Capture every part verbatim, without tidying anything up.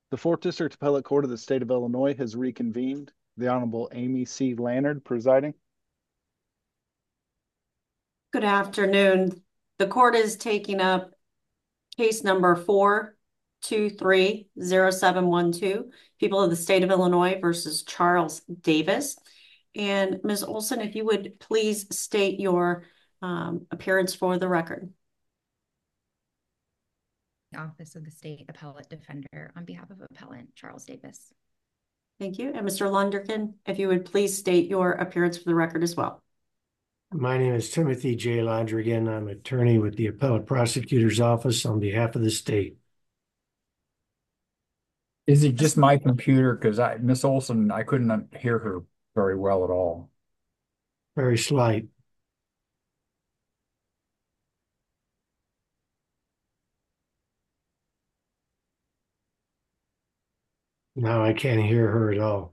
The Fourth District Appellate Court of the State of Illinois has reconvened. The Honorable Amy C. Lannard presiding. Good afternoon. The court is taking up case number four two three zero seven one two, People of the State of Illinois versus Charles Davis. And Miz Olson, if you would please state your um, appearance for the record. The Office of the State Appellate Defender on behalf of Appellant Charles Davis. Thank you. And Mister Lundergan, if you would please state your appearance for the record as well. My name is Timothy J. Londrigan. I'm attorney with the Appellate Prosecutor's Office on behalf of the state. Is it just my computer? Because I, Miss Olson, I couldn't hear her very well at all. Very slight. Now I can't hear her at all.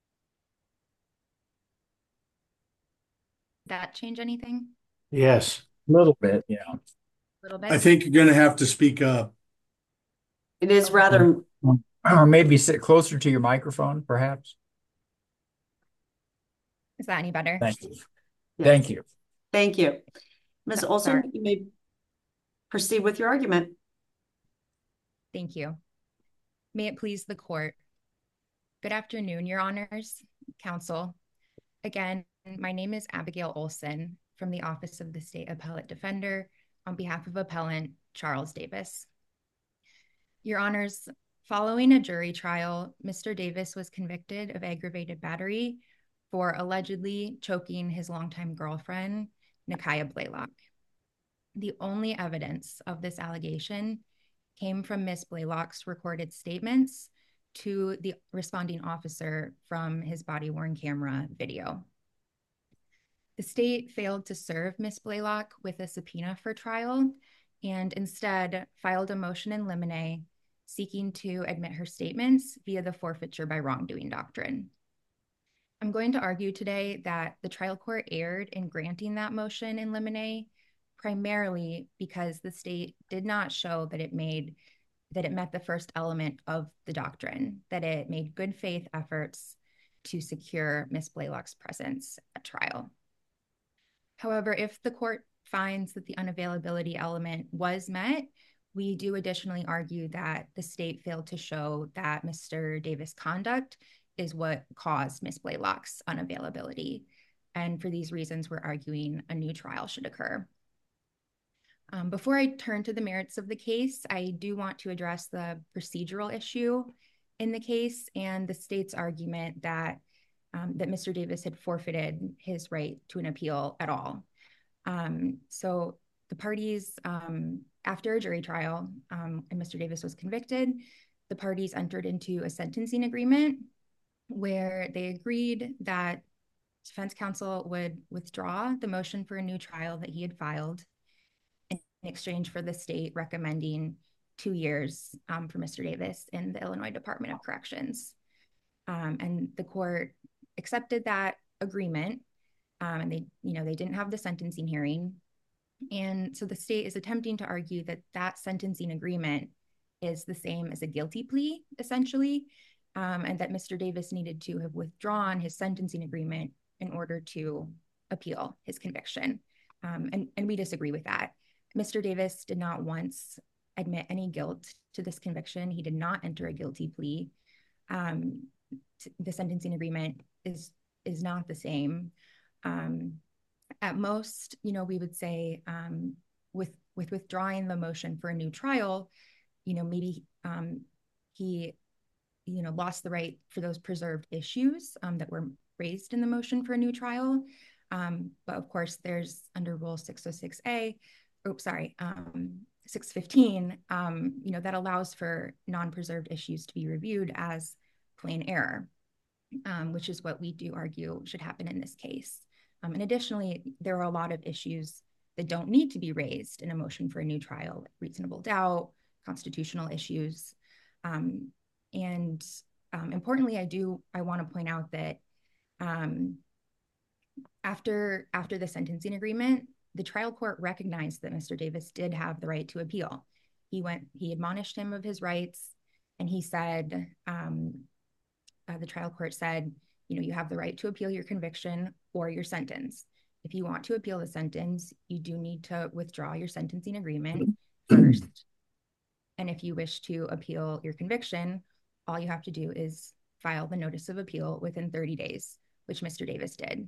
That change anything? Yes. A little bit, yeah. A little bit? I think you're going to have to speak up. It is rather... Or maybe sit closer to your microphone, perhaps. Is that any better? Thank you. Yes. Thank you. Thank you. Miz Oh, Olson, sorry. you may proceed with your argument. Thank you. May it please the court. Good afternoon, Your Honors, Counsel. Again, my name is Abigail Olson from the Office of the State Appellate Defender on behalf of Appellant Charles Davis. Your Honors, following a jury trial, Mister Davis was convicted of aggravated battery for allegedly choking his longtime girlfriend, Nakiah Blaylock. The only evidence of this allegation came from Miz Blaylock's recorded statements to the responding officer from his body-worn camera video. The state failed to serve Miz Blaylock with a subpoena for trial and instead filed a motion in limine seeking to admit her statements via the forfeiture by wrongdoing doctrine. I'm going to argue today that the trial court erred in granting that motion in limine, primarily because the state did not show that it made that it met the first element of the doctrine, that it made good faith efforts to secure Miz Blaylock's presence at trial. However, if the court finds that the unavailability element was met, we do additionally argue that the state failed to show that Mister Davis' conduct is what caused Miz Blaylock's unavailability. And for these reasons, we're arguing a new trial should occur. Um, before I turn to the merits of the case, I do want to address the procedural issue in the case and the state's argument that, um, that Mister Davis had forfeited his right to an appeal at all. Um, so the parties, um, after a jury trial um, and Mister Davis was convicted, the parties entered into a sentencing agreement where they agreed that defense counsel would withdraw the motion for a new trial that he had filed in exchange for the state recommending two years um, for Mister Davis in the Illinois Department of Corrections. Um, and the court accepted that agreement, um, and they, you know, they didn't have the sentencing hearing. And so the state is attempting to argue that that sentencing agreement is the same as a guilty plea, essentially, um, and that Mister Davis needed to have withdrawn his sentencing agreement in order to appeal his conviction. Um, and, and we disagree with that. Mister Davis did not once admit any guilt to this conviction. He did not enter a guilty plea. Um, the sentencing agreement is, is not the same. Um, At most, you know, we would say um, with with withdrawing the motion for a new trial, you know, maybe um, he, you know, lost the right for those preserved issues um, that were raised in the motion for a new trial. Um, but of course, there's under Rule six oh six A, oops, sorry, um, six fifteen, um, you know, that allows for non-preserved issues to be reviewed as plain error, um, which is what we do argue should happen in this case. Um, and additionally, there are a lot of issues that don't need to be raised in a motion for a new trial, like reasonable doubt, constitutional issues. Um, and um, importantly, I do, I want to point out that um, after, after the sentencing agreement, the trial court recognized that Mister Davis did have the right to appeal. He went, he admonished him of his rights, And he said, um, uh, the trial court said, you know, you have the right to appeal your conviction or your sentence. If you want to appeal the sentence, you do need to withdraw your sentencing agreement first. And if you wish to appeal your conviction, all you have to do is file the notice of appeal within thirty days, which Mister Davis did.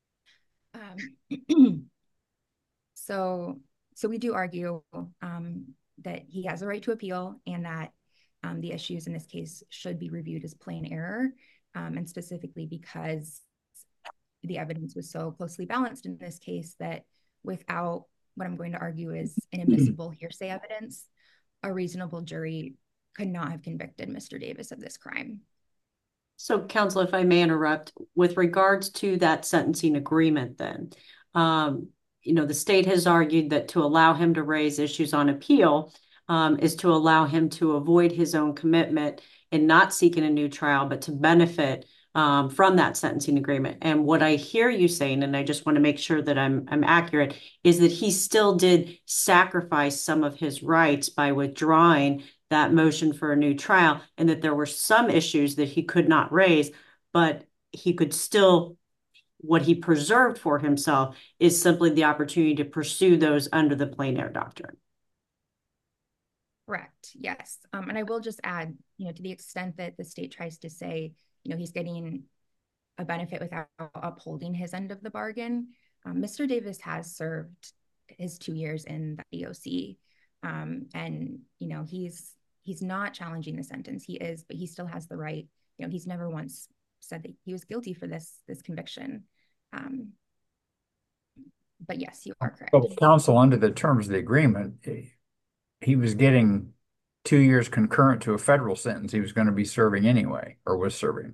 Um, so, so we do argue um, that he has a right to appeal and that um, the issues in this case should be reviewed as plain error, um, and specifically because the evidence was so closely balanced in this case that without what I'm going to argue is inadmissible hearsay evidence, a reasonable jury could not have convicted Mister Davis of this crime. So, counsel, if I may interrupt, with regards to that sentencing agreement, then, um, you know, the state has argued that to allow him to raise issues on appeal um, is to allow him to avoid his own commitment and not seeking a new trial, but to benefit um, from that sentencing agreement. And what I hear you saying, and I just want to make sure that I'm I'm accurate, is that he still did sacrifice some of his rights by withdrawing that motion for a new trial, and that there were some issues that he could not raise, but he could still, what he preserved for himself is simply the opportunity to pursue those under the plain error doctrine. Correct. Yes. Um, and I will just add, you know, to the extent that the state tries to say, you know, he's getting a benefit without upholding his end of the bargain, um, Mister Davis has served his two years in the D O C. Um, and, you know, he's he's not challenging the sentence. He is, but he still has the right. You know, he's never once said that he was guilty for this this conviction. Um, but yes, you are correct. But counsel, under the terms of the agreement, he was getting two years concurrent to a federal sentence he was going to be serving anyway, or was serving.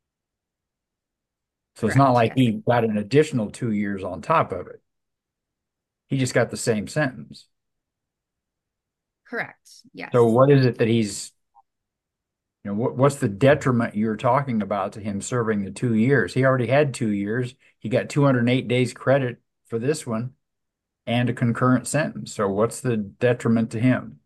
So Correct, it's not like yes. he got an additional two years on top of it. He just got the same sentence. Correct. Yes. So what is it that he's, you know, what, what's the detriment you're talking about to him serving the two years? He already had two years. He got two hundred eight days credit for this one and a concurrent sentence. So what's the detriment to him?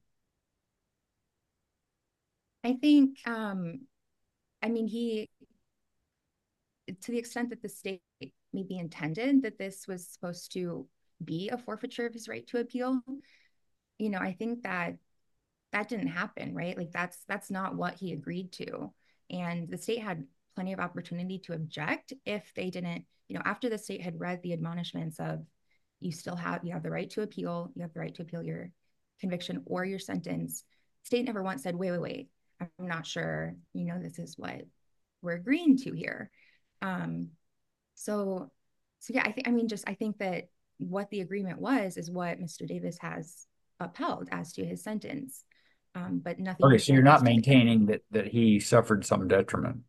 I think, um, I mean, he, to the extent that the state maybe intended that this was supposed to be a forfeiture of his right to appeal, you know, I think that that didn't happen, right? Like that's that's not what he agreed to. And the state had plenty of opportunity to object if they didn't, you know, after the state had read the admonishments of you still have, you have the right to appeal, you have the right to appeal your conviction or your sentence. State never once said, wait, wait, wait, I'm not sure, you know, this is what we're agreeing to here. Um, so, so yeah, I think, I mean, just, I think that what the agreement was is what Mister Davis has upheld as to his sentence. Um, but nothing. Okay, so you're not maintaining that that he suffered some detriment.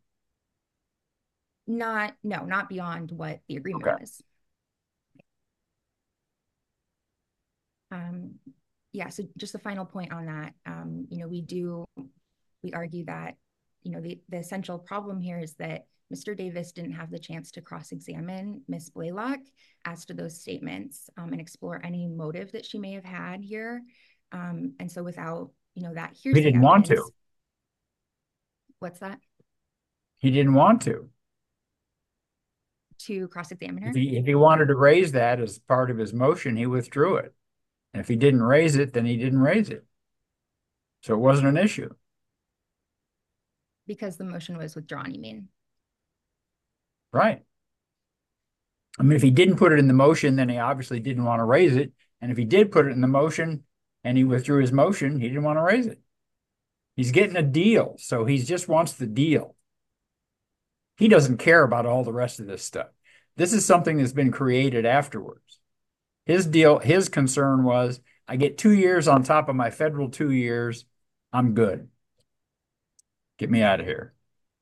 Not, no, not beyond what the agreement Okay. was. Um, yeah, so just a final point on that. Um, you know, we do, we argue that, you know, the, the essential problem here is that Mister Davis didn't have the chance to cross-examine Miz Blaylock as to those statements um, and explore any motive that she may have had here. Um, and so without, you know, that hearsay He didn't want evidence- to. What's that? He didn't want to. To cross-examine her? If he, if he wanted to raise that as part of his motion, he withdrew it. And if he didn't raise it, then he didn't raise it. So it wasn't an issue. Because the motion was withdrawn, you mean? Right. I mean, if he didn't put it in the motion, then he obviously didn't want to raise it. And if he did put it in the motion and he withdrew his motion, he didn't want to raise it. He's getting a deal, so he just wants the deal. He doesn't care about all the rest of this stuff. This is something that's been created afterwards. His deal, his concern was, I get two years on top of my federal two years. I'm good. Get me out of here.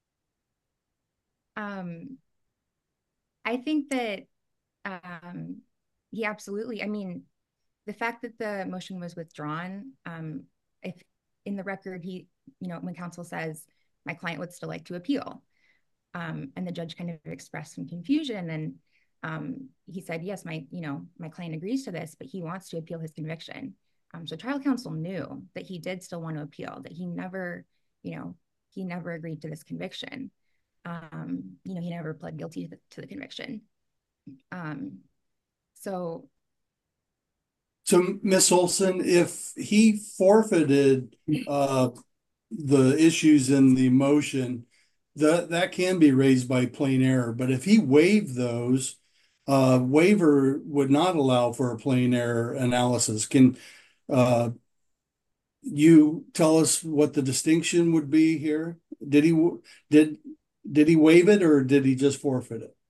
Um, I think that um, he absolutely, I mean, the fact that the motion was withdrawn, um, if in the record, he, you know, when counsel says, my client would still like to appeal, um, and the judge kind of expressed some confusion, and um, he said, yes, my, you know, my client agrees to this, but he wants to appeal his conviction. Um, so trial counsel knew that he did still want to appeal, that he never, you know, he never agreed to this conviction. Um, you know, he never pled guilty to the, to the conviction. Um, so. So, Miss Olson, if he forfeited uh, the issues in the motion, that that can be raised by plain error. But if he waived those, uh, waiver would not allow for a plain error analysis. Can uh, you tell us what the distinction would be here? Did he did did he waive it, or did he just forfeit it?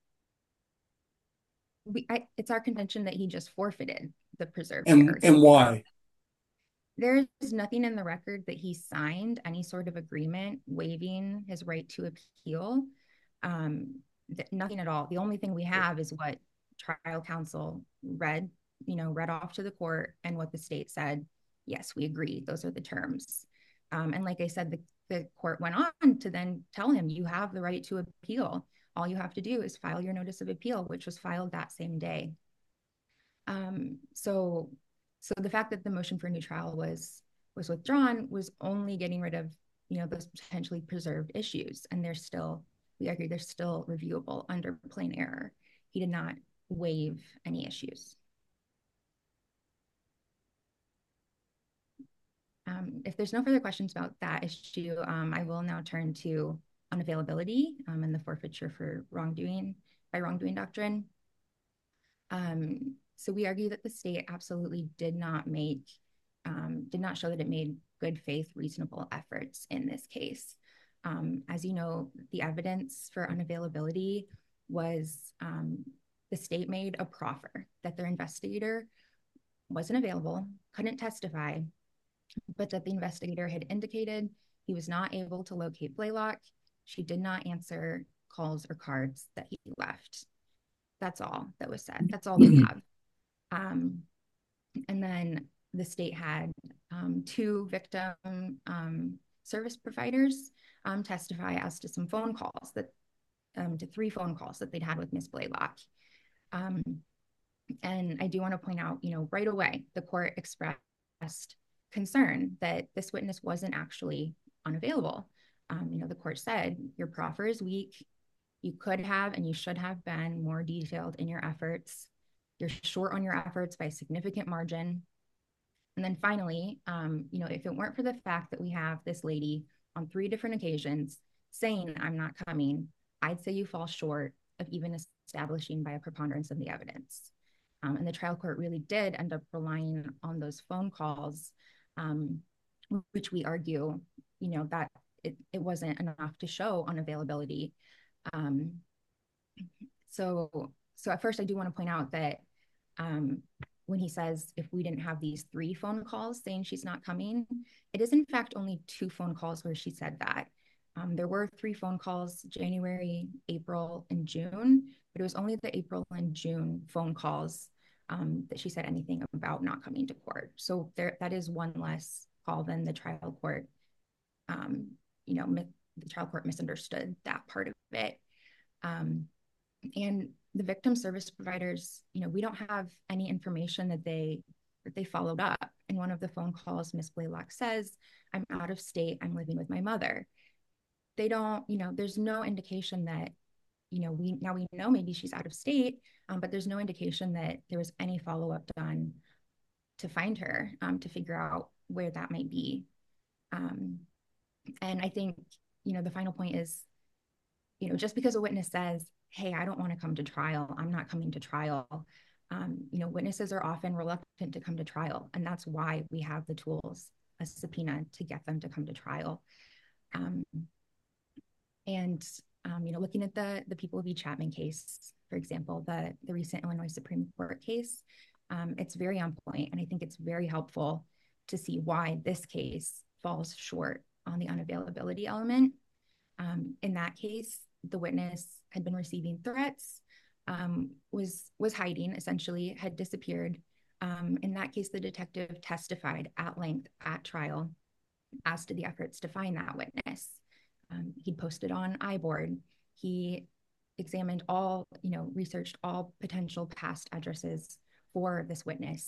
We, I, it's our contention that he just forfeited the preserved And errors. and why? There is nothing in the record that he signed any sort of agreement waiving his right to appeal. Um, nothing at all. The only thing we have is what trial counsel read, you know, read off to the court, and what the state said. Yes, we agree. Those are the terms. Um, and like I said, the, the court went on to then tell him, you have the right to appeal. All you have to do is file your notice of appeal, which was filed that same day. Um, so, so the fact that the motion for a new trial was was withdrawn was only getting rid of, you know, those potentially preserved issues, and they're still, we agree, they're still reviewable under plain error. He did not waive any issues. Um, if there's no further questions about that issue, um, I will now turn to unavailability um, and the forfeiture for wrongdoing by wrongdoing doctrine. Um, so we argue that the state absolutely did not make, um, did not show that it made good faith, reasonable efforts in this case. Um, as you know, the evidence for unavailability was um, the state made a proffer that their investigator wasn't available, couldn't testify, but that the investigator had indicated he was not able to locate Blaylock. She did not answer calls or cards that he left. That's all that was said. That's all we have. Um, and then the state had um, two victim um, service providers um, testify as to some phone calls that, um, to three phone calls that they'd had with Miss Blaylock. Um, and I do want to point out, you know, right away, the court expressed concern that this witness wasn't actually unavailable. Um, you know, the court said, your proffer is weak. You could have and you should have been more detailed in your efforts. You're short on your efforts by a significant margin. And then finally, um, you know, if it weren't for the fact that we have this lady on three different occasions saying, I'm not coming, I'd say you fall short of even establishing by a preponderance of the evidence. Um, and the trial court really did end up relying on those phone calls, um, which we argue, you know, that it, it wasn't enough to show unavailability. Um, so, so at first I do want to point out that um, when he says, if we didn't have these three phone calls saying she's not coming, it is in fact only two phone calls where she said that. Um, there were three phone calls, January, April, and June, but it was only the April and June phone calls um, that she said anything about not coming to court. So there, that is one less call than the trial court, um, you know, the trial court misunderstood that part of it. Um, and the victim service providers, you know, we don't have any information that they that they followed up. In one of the phone calls, Miss Blaylock says, I'm out of state, I'm living with my mother. They don't, you know, there's no indication that, you know, we now we know maybe she's out of state, um, but there's no indication that there was any follow-up done to find her, um, to figure out where that might be. Um, and I think, you know, the final point is, you know, just because a witness says, hey, I don't want to come to trial, I'm not coming to trial, um, you know, witnesses are often reluctant to come to trial. And that's why we have the tools, a subpoena, to get them to come to trial. Um, and, um, you know, looking at the, the People v. Chapman case, for example, the, the recent Illinois Supreme Court case, um, it's very on point. And I think it's very helpful to see why this case falls short on the unavailability element. Um, in that case, the witness had been receiving threats, um, was, was hiding, essentially, had disappeared. Um, in that case, the detective testified at length at trial as to the efforts to find that witness. Um, he posted on iBoard. He examined all, you know, researched all potential past addresses for this witness.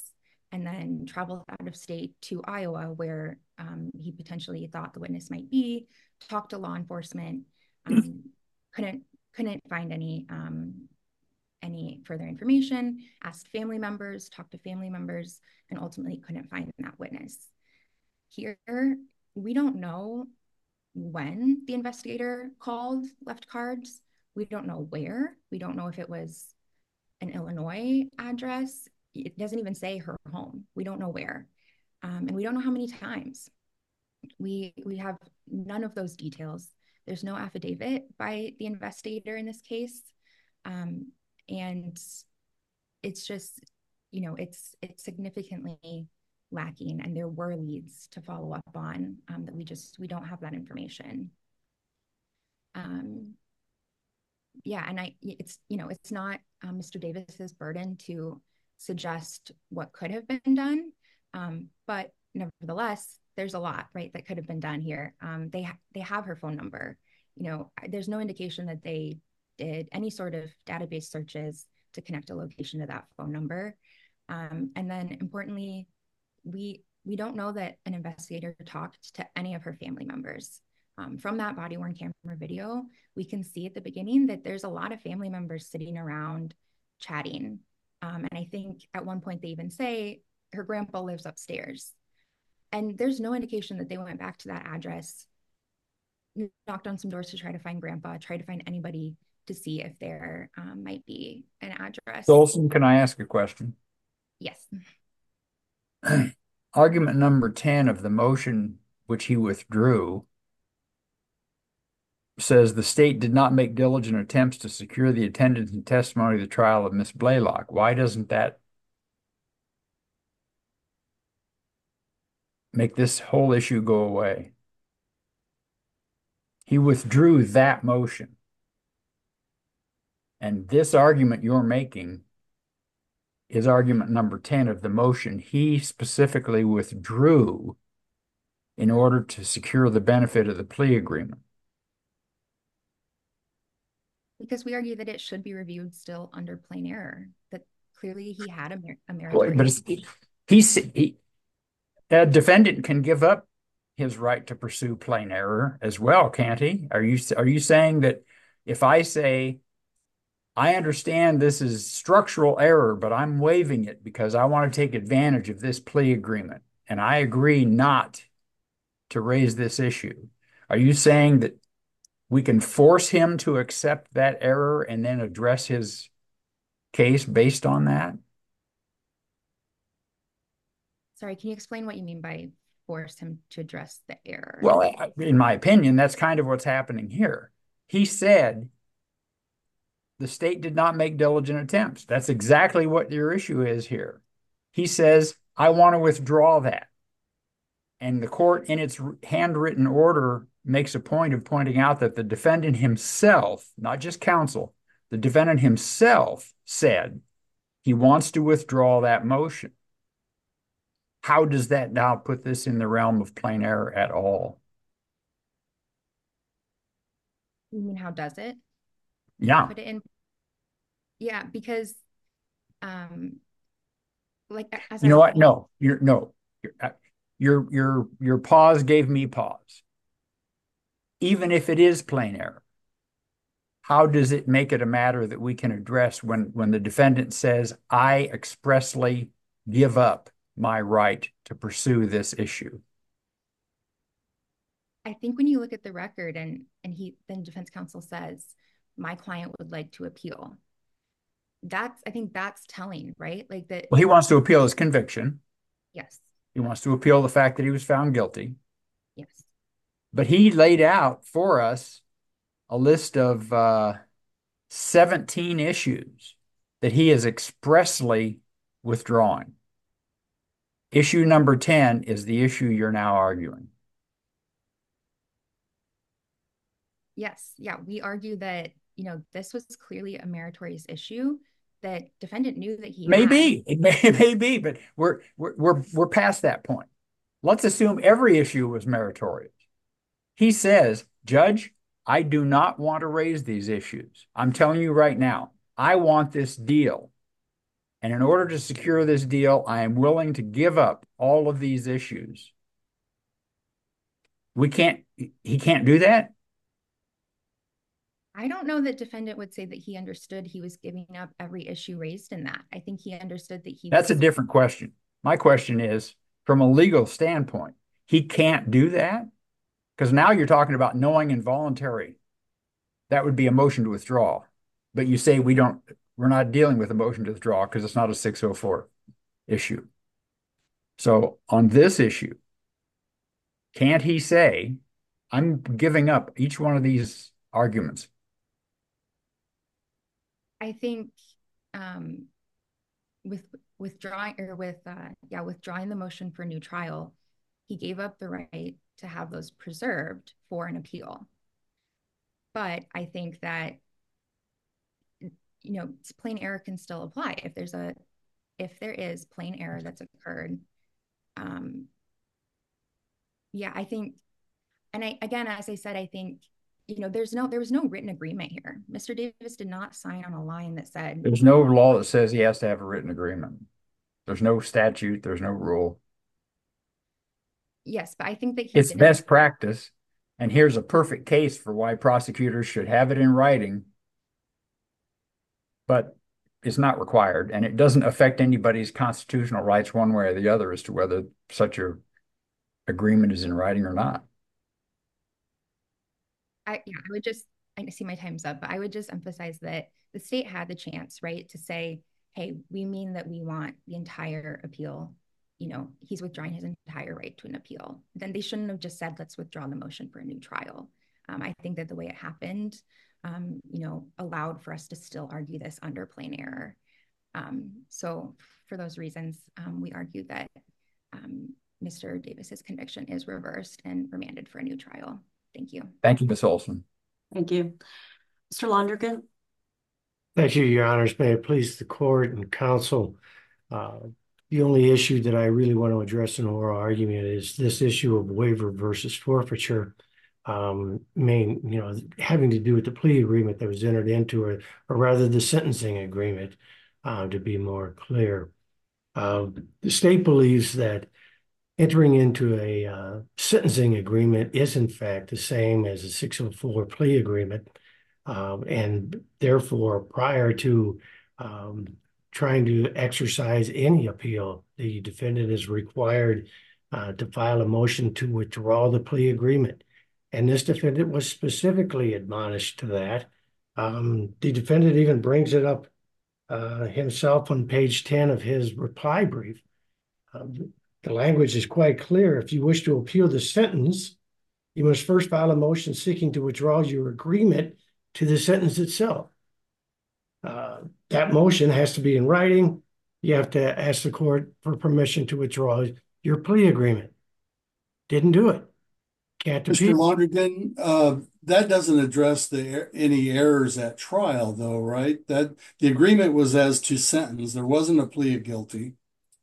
and then traveled out of state to Iowa, where um, he potentially thought the witness might be, talked to law enforcement, um, couldn't couldn't find any um, any further information, asked family members, talked to family members, and ultimately couldn't find that witness. Here, we don't know when the investigator called, left cards. We don't know where. We don't know if it was an Illinois address. It doesn't even say her home. We don't know where. Um, and we don't know how many times. We, we have none of those details. There's no affidavit by the investigator in this case. Um, and it's just, you know, it's, it's significantly lacking, and there were leads to follow up on um, that we just, we don't have that information. Um, yeah, and I, it's, you know, it's not um, Mister Davis's burden to suggest what could have been done, um, but nevertheless, there's a lot, right, that could have been done here. Um, they ha they have her phone number. You know, there's no indication that they did any sort of database searches to connect a location to that phone number. Um, and then importantly, we we don't know that an investigator talked to any of her family members. Um, from that body-worn camera video, we can see at the beginning that there's a lot of family members sitting around chatting. Um, and I think at one point they even say her grandpa lives upstairs. And there's no indication that they went back to that address, knocked on some doors to try to find grandpa, tried to find anybody to see if there um, might be an address. Olson, can I ask a question? Yes. Argument number ten of the motion, which he withdrew, says the state did not make diligent attempts to secure the attendance and testimony of the trial of Miss Blaylock. Why doesn't that make this whole issue go away? He withdrew that motion. And this argument you're making is argument number ten of the motion he specifically withdrew in order to secure the benefit of the plea agreement. Because we argue that it should be reviewed still under plain error, that clearly he had a, mer a Well, meritorious... but it's, he's, he, a defendant can give up his right to pursue plain error as well, can't he? Are you, are you saying that if I say, I understand this is structural error, but I'm waiving it because I want to take advantage of this plea agreement, and I agree not to raise this issue, are you saying that we can force him to accept that error and then address his case based on that? Sorry, can you explain what you mean by force him to address the error? Well, in my opinion, that's kind of what's happening here. He said the state did not make diligent attempts. That's exactly what your issue is here. He says, I want to withdraw that. And the court, in its handwritten order, makes a point of pointing out that the defendant himself, not just counsel, the defendant himself said he wants to withdraw that motion. How does that now put this in the realm of plain error at all? You mean how does it? Yeah. Put it in. Yeah, because, um, like as you I know what? No, you're no. You're, uh, your your your pause gave me pause. Even if it is plain error, how does it make it a matter that we can address when when the defendant says, I expressly give up my right to pursue this issue? I think when you look at the record and and he then defense counsel says, my client would like to appeal. That's, I think that's telling, right? Like that. Well, he wants to appeal his conviction. Yes. He wants to appeal the fact that he was found guilty. Yes. But he laid out for us a list of uh, seventeen issues that he is expressly withdrawing. Issue number ten is the issue you're now arguing. Yes. Yeah. We argue that, you know, this was clearly a meritorious issue that defendant knew that he Maybe. had. It may, it may be, but we're, we're, we're, we're past that point. Let's assume every issue was meritorious. He says, Judge, I do not want to raise these issues. I'm telling you right now, I want this deal. And in order to secure this deal, I am willing to give up all of these issues. We can't, he can't do that? I don't know that defendant would say that he understood he was giving up every issue raised in that. I think he understood that he That's was... a different question. My question is, from a legal standpoint, he can't do that? Because now you're talking about knowing and voluntary. That would be a motion to withdraw. But you say we don't, we're not dealing with a motion to withdraw because it's not a six oh four issue. So on this issue, can't he say, I'm giving up each one of these arguments? I think um, with withdrawing or with, uh, yeah, withdrawing the motion for new trial, he gave up the right to have those preserved for an appeal. But I think that, you know, plain error can still apply. If there's a, if there is plain error that's occurred, um, yeah, I think, and I, again, as I said, I think, you know, there's no, there was no written agreement here. Mister Davis did not sign on a line that said. There's no law that says he has to have a written agreement. There's no statute. There's no rule. Yes, but I think that he It's didn't. best practice. And here's a perfect case for why prosecutors should have it in writing, but it's not required. And it doesn't affect anybody's constitutional rights one way or the other as to whether such a agreement is in writing or not. I, yeah, I would just, I see my time's up, but I would just emphasize that the state had the chance, right, to say, hey, we mean that we want the entire appeal. You know, he's withdrawing his entire right to an appeal. Then they shouldn't have just said, let's withdraw the motion for a new trial. Um, I think that the way it happened, um, you know, allowed for us to still argue this under plain error. Um, so for those reasons, um, we argue that um, Mister Davis's conviction is reversed and remanded for a new trial. Thank you. Thank you, Miz Olson. Thank you. Mister Londergan? Thank you, Your Honors. May it please the court and counsel. Uh, the only issue that I really want to address in oral argument is this issue of waiver versus forfeiture. Um, main, you know, having to do with the plea agreement that was entered into, or, or rather the sentencing agreement, uh, to be more clear. Uh, the state believes that entering into a uh, sentencing agreement is in fact the same as a six oh four plea agreement. Um, and therefore, prior to um, trying to exercise any appeal, the defendant is required uh, to file a motion to withdraw the plea agreement. And this defendant was specifically admonished to that. Um, the defendant even brings it up uh, himself on page ten of his reply brief. Um, the language is quite clear. If you wish to appeal the sentence, you must first file a motion seeking to withdraw your agreement to the sentence itself. Uh, that motion has to be in writing. You have to ask the court for permission to withdraw your plea agreement. Didn't do it. Can't Mister appeal. Londergan, uh, that doesn't address the any errors at trial, though, right? That the agreement was as to sentence. There wasn't a plea of guilty.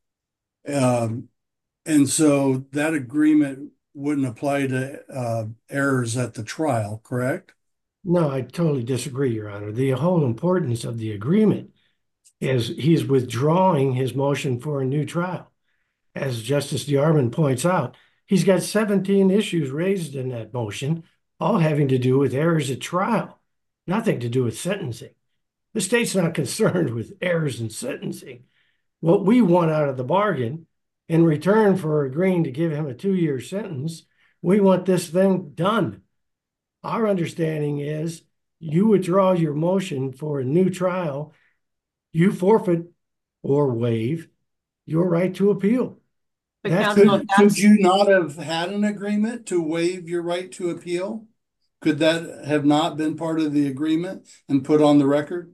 Um, and so that agreement wouldn't apply to uh, errors at the trial, correct? No, I totally disagree, Your Honor. The whole importance of the agreement is he's withdrawing his motion for a new trial. As Justice DeArmond points out, he's got seventeen issues raised in that motion, all having to do with errors at trial, nothing to do with sentencing. The state's not concerned with errors in sentencing. What we want out of the bargain, in return for agreeing to give him a two-year sentence, we want this thing done. Our understanding is you withdraw your motion for a new trial, you forfeit or waive your right to appeal. But That's- counsel, Could, if could that's, you not have had an agreement to waive your right to appeal? Could that have not been part of the agreement and put on the record?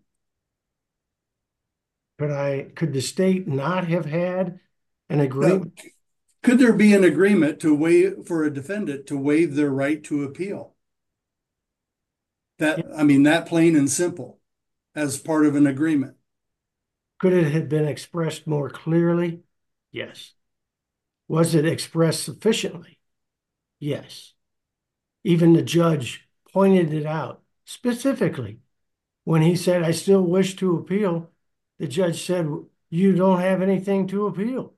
Could I, could the state not have had an agreement? Could there be an agreement to waive for a defendant to waive their right to appeal? That, I mean, that plain and simple as part of an agreement. Could it have been expressed more clearly? Yes. Was it expressed sufficiently? Yes. Even the judge pointed it out specifically. When he said, I still wish to appeal, the judge said, you don't have anything to appeal.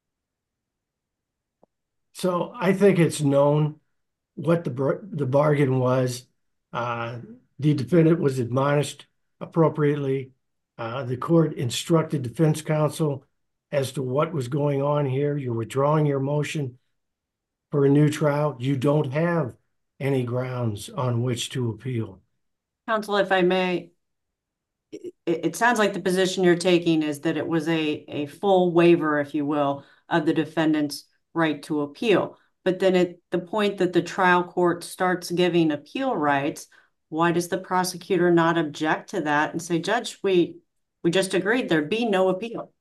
So I think it's known what the, the bargain was. Uh, the defendant was admonished appropriately. Uh, the court instructed defense counsel as to what was going on here. You're withdrawing your motion for a new trial. You don't have any grounds on which to appeal. Counsel, if I may, it, it sounds like the position you're taking is that it was a, a full waiver, if you will, of the defendant's right to appeal. But then at the point that the trial court starts giving appeal rights, why does the prosecutor not object to that and say, Judge, we we just agreed there'd be no appeal?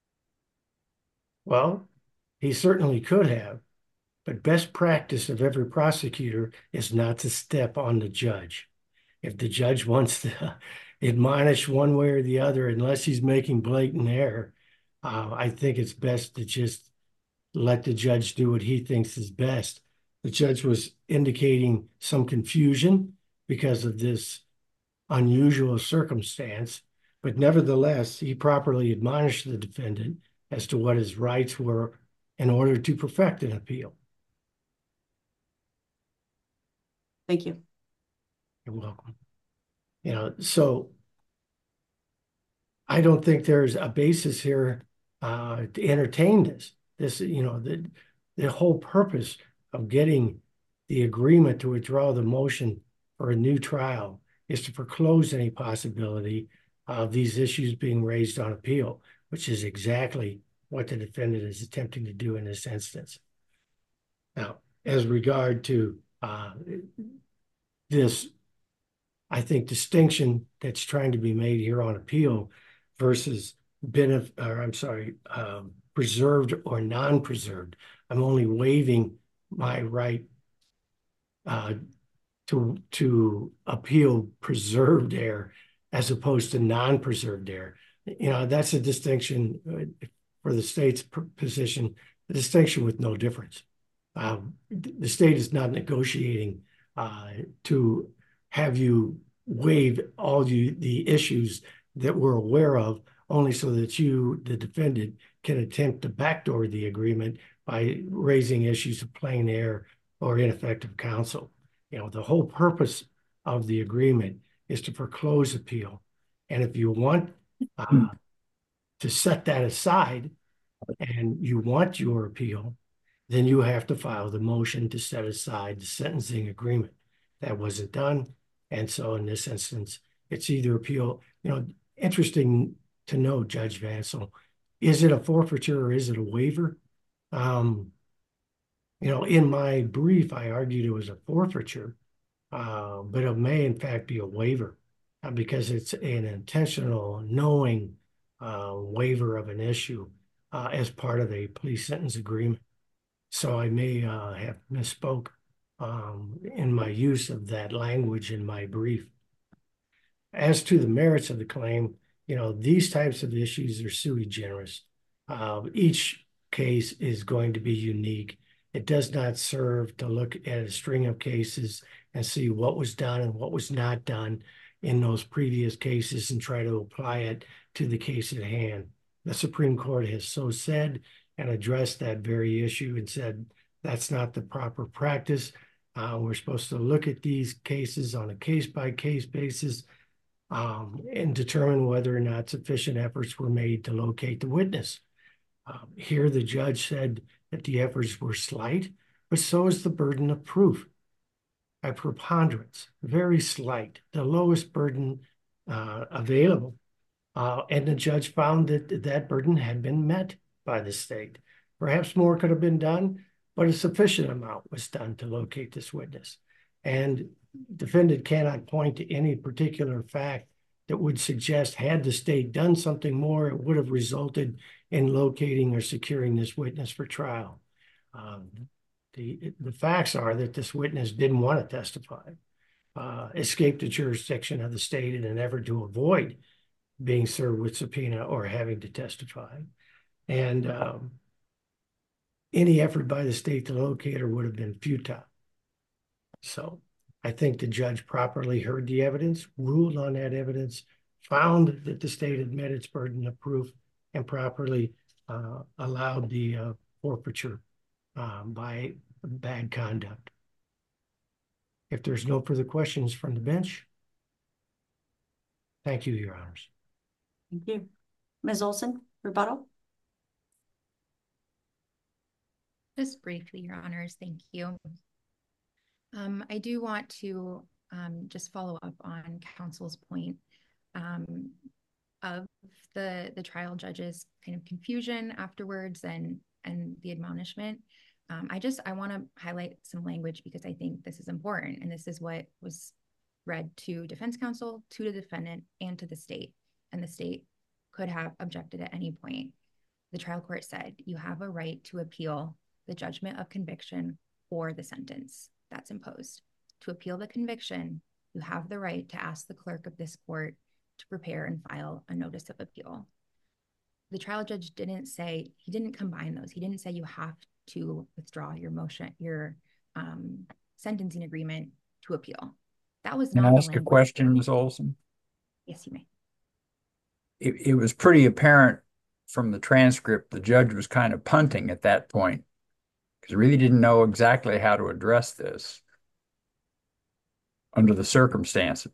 Well, he certainly could have, but best practice of every prosecutor is not to step on the judge. If the judge wants to admonish one way or the other, unless he's making blatant error, uh, I think it's best to just let the judge do what he thinks is best. The judge was indicating some confusion because of this unusual circumstance, but nevertheless, he properly admonished the defendant as to what his rights were in order to perfect an appeal. Thank you. You're welcome. You know, so I don't think there's a basis here uh, to entertain this. This, you know, the, the whole purpose of getting the agreement to withdraw the motion for a new trial is to foreclose any possibility of these issues being raised on appeal, which is exactly what the defendant is attempting to do in this instance. Now, as regard to uh, this, I think, distinction that's trying to be made here on appeal versus benefit, or I'm sorry, um, preserved or non-preserved. I'm only waiving my right uh, to to appeal preserved error as opposed to non-preserved error. You know, that's a distinction uh, for the state's position, a distinction with no difference. Um, the state is not negotiating uh, to have you waive all you, the issues that we're aware of, only so that you, the defendant, can attempt to backdoor the agreement by raising issues of plain error or ineffective counsel. You know, the whole purpose of the agreement is to foreclose appeal. And if you want uh, to set that aside and you want your appeal, then you have to file the motion to set aside the sentencing agreement. That wasn't done. And so in this instance, it's either appeal, you know, interesting to know, Judge Vansel, is it a forfeiture or is it a waiver? Um, you know, in my brief, I argued it was a forfeiture, uh, but it may in fact be a waiver uh, because it's an intentional, knowing uh, waiver of an issue uh, as part of a plea sentence agreement. So I may uh, have misspoke um, in my use of that language in my brief. As to the merits of the claim, you know, these types of issues are sui generis. Uh, each case is going to be unique. It does not serve to look at a string of cases and see what was done and what was not done in those previous cases and try to apply it to the case at hand. The Supreme Court has so said and addressed that very issue and said that's not the proper practice. Uh, we're supposed to look at these cases on a case-by-case basis um, and determine whether or not sufficient efforts were made to locate the witness. Um, here, the judge said that the efforts were slight, but so is the burden of proof. By preponderance, very slight, the lowest burden uh, available. Uh, and the judge found that that burden had been met by the state. Perhaps more could have been done, but a sufficient amount was done to locate this witness. And defendant cannot point to any particular fact that would suggest had the state done something more, it would have resulted in locating or securing this witness for trial. Um, the, the facts are that this witness didn't want to testify, uh, escaped the jurisdiction of the state in an effort to avoid being served with subpoena or having to testify. And um, any effort by the state to locate her would have been futile. So I think the judge properly heard the evidence, ruled on that evidence, found that the state had met its burden of proof, and properly uh, allowed the uh, forfeiture uh, by bad conduct. If there's no further questions from the bench, thank you, Your Honors. Thank you. Miz Olson, rebuttal? Just briefly, Your Honors, thank you. Um, I do want to um, just follow up on counsel's point um, of the the trial judge's kind of confusion afterwards and and the admonishment. Um, I just I want to highlight some language because I think this is important, and this is what was read to defense counsel, to the defendant, and to the state. And the state could have objected at any point. The trial court said you have a right to appeal the judgment of conviction or the sentence that's imposed. To appeal the conviction, you have the right to ask the clerk of this court to prepare and file a notice of appeal. The trial judge didn't say, he didn't combine those. He didn't say you have to withdraw your motion, your um, sentencing agreement to appeal. That was Can not I the ask a language. question, Miz Olson? Yes, you may. It, it was pretty apparent from the transcript the judge was kind of punting at that point because he really didn't know exactly how to address this under the circumstances.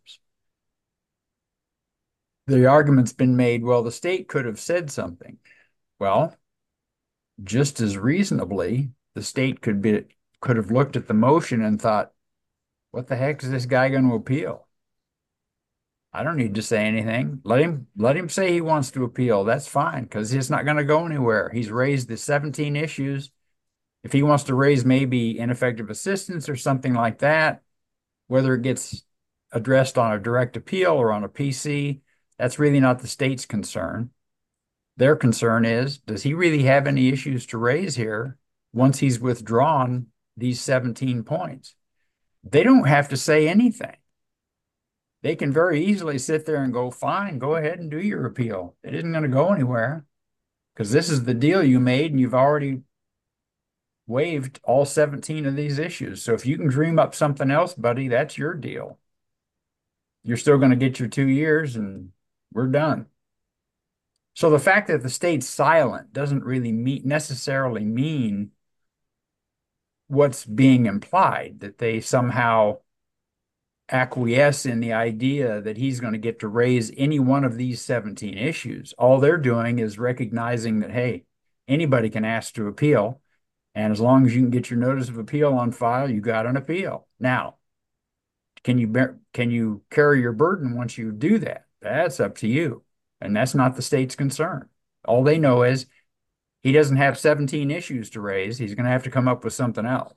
The argument's been made, well, the state could have said something. Well, just as reasonably, the state could be could have looked at the motion and thought, what the heck is this guy going to appeal? I don't need to say anything. Let him let him say he wants to appeal. That's fine, because he's not going to go anywhere. He's raised the seventeen issues. If he wants to raise maybe ineffective assistance or something like that, whether it gets addressed on a direct appeal or on a P C, that's really not the state's concern. Their concern is, does he really have any issues to raise here once he's withdrawn these seventeen points? They don't have to say anything. They can very easily sit there and go, fine, go ahead and do your appeal. It isn't going to go anywhere because this is the deal you made and you've already waived all seventeen of these issues. So if you can dream up something else, buddy, that's your deal. You're still going to get your two years and we're done. So the fact that the state's silent doesn't really mean, necessarily mean what's being implied, that they somehow acquiesce in the idea that he's going to get to raise any one of these seventeen issues. All they're doing is recognizing that, hey, anybody can ask to appeal. And as long as you can get your notice of appeal on file, you got an appeal. Now, can you bear, can you carry your burden once you do that? That's up to you. And that's not the state's concern. All they know is he doesn't have seventeen issues to raise. He's going to have to come up with something else.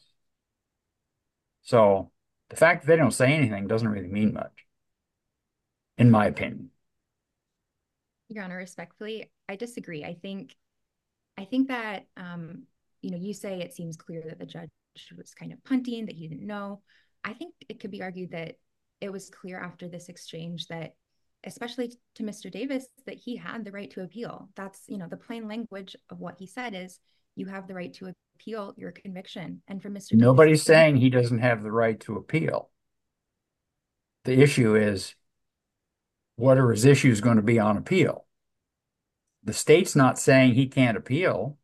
So the fact that they don't say anything doesn't really mean much, in my opinion. Your Honor, respectfully, I disagree. I think, I think that, um, you know, you say it seems clear that the judge was kind of punting, that he didn't know. I think it could be argued that it was clear after this exchange that, especially to Mister Davis, that he had the right to appeal. That's, you know, the plain language of what he said is, you have the right to appeal your conviction. And for Mister Nobody's Davis, saying he doesn't have the right to appeal. The issue is, what are his issues going to be on appeal? The state's not saying he can't appeal,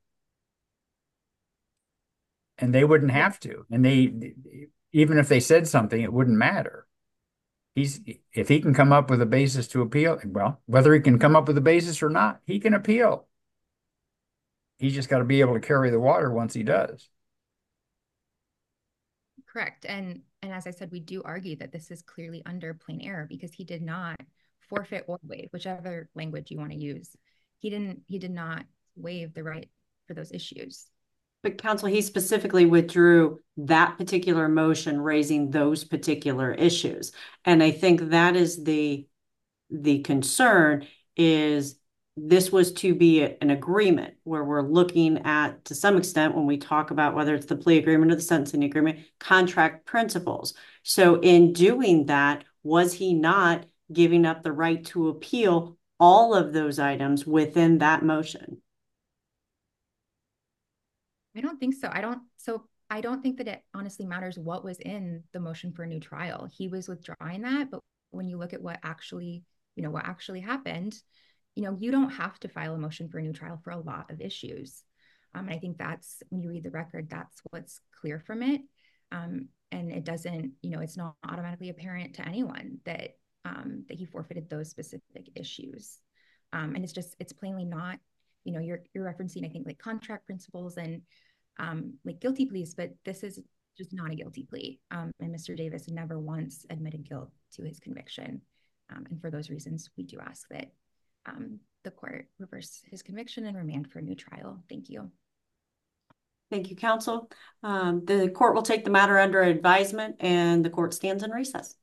and they wouldn't have to. And they, even if they said something, it wouldn't matter. He's, if he can come up with a basis to appeal, well, whether he can come up with a basis or not, he can appeal. He's just got to be able to carry the water once he does. correct. And and as I said, we do argue that this is clearly under plain error because he did not forfeit or waive, whichever language you want to use. He didn't, he did not waive the right for those issues. But counsel, he specifically withdrew that particular motion raising those particular issues. And I think that is the, the concern is this was to be a, an agreement where we're looking at, to some extent, when we talk about whether it's the plea agreement or the sentencing agreement, contract principles. So in doing that, was he not giving up the right to appeal all of those items within that motion? I don't think so. I don't, so I don't think that it honestly matters what was in the motion for a new trial. He was withdrawing that, but when you look at what actually, you know, what actually happened, you know, you don't have to file a motion for a new trial for a lot of issues. Um, and I think that's, when you read the record, that's what's clear from it. Um, and it doesn't, you know, it's not automatically apparent to anyone that um, that he forfeited those specific issues. Um, and it's just, it's plainly not, you know, you're you're referencing, I think, like contract principles and um, like guilty pleas, but this is just not a guilty plea. Um, and Mister Davis never once admitted guilt to his conviction. Um, and for those reasons, we do ask that um, the court reverse his conviction and remand for a new trial. Thank you. Thank you, counsel. Um, the court will take the matter under advisement and the court stands in recess.